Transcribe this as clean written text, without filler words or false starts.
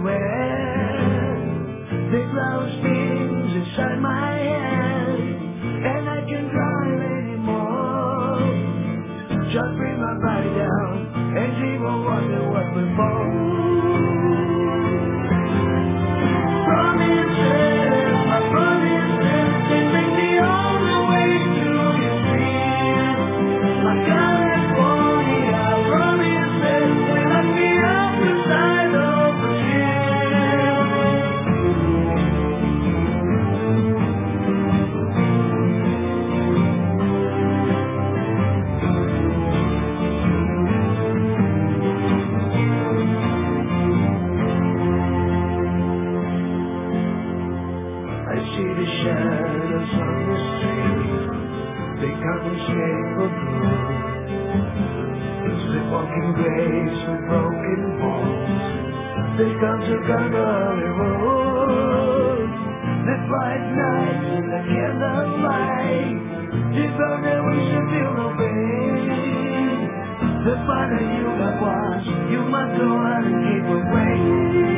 everywhere. The cloud spins inside my head, and I can't drive anymore. Just bring my body down, and she won't wonder what we're for. Promises, my promises, they bring me all the way to your feet. My California promises, they lock me up inside of the ship. I see the shadows on the street, they come in shape of blue. Sleepwalking graves with broken bones, they come to Gondola Road. The bright nights and the candlelight, they burn their wish and feel no pain. The fire you have watched, you must go out and keep away.